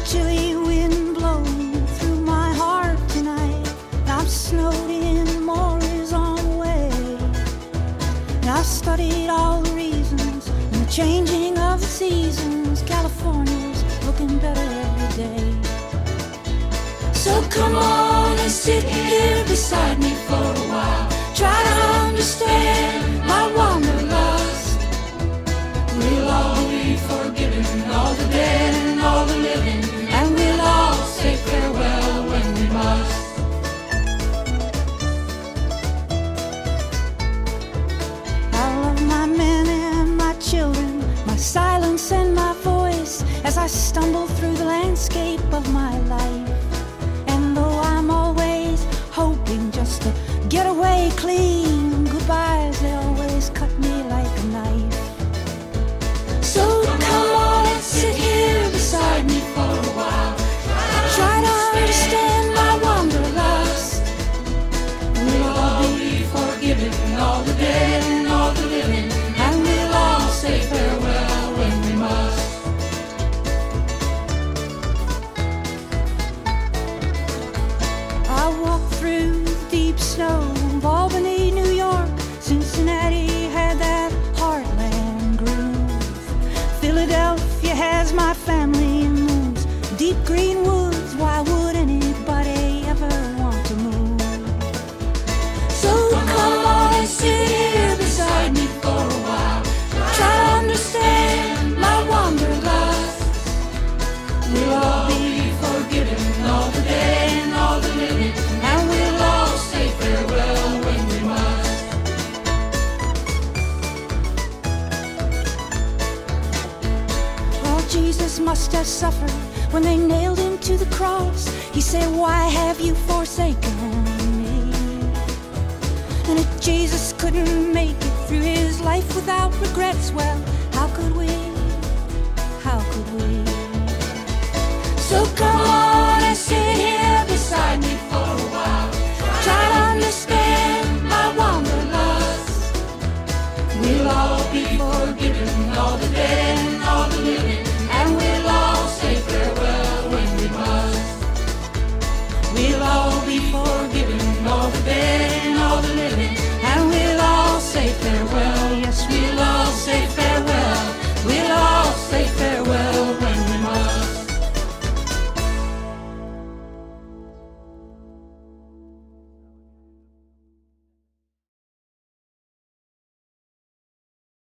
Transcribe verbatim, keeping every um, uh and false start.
chilly wind blowing through my heart tonight. And I've snowed in, more is on the way. And I've studied all the reasons and the changing of the seasons. California's looking better every day. So come on and sit here beside me for a while. Try to understand my wanderlust. We'll all be forgiven, all the dead and all the living, and we'll all say farewell when we must. I love my men and my children, my silence and my voice, as I stumble through the landscape of my life. And though I'm always hoping just to get away clean, goodbyes, they always cut me like a knife. So come on and sit here beside me for a while. Try to understand my wanderlust. We'll all be forgiven, all the dead and all the living, and we'll all say farewell when we must. I walked through the deep snow of Albany, New York. Cincinnati had that heartland groove. Philadelphia has my family in those deep green woods. Why would anybody ever want to move? So come on and sit here beside me for a while. Try to understand my wanderlust. We'll all be forgiven, all the dead and all the living, and we'll all say farewell when we must. Oh, Jesus must have suffered when they nailed him to the cross. He said, why have you forsaken me? And if Jesus couldn't make it through his life without regrets, well, how could we? How could we? So come on and sit here beside me for a while. Try to understand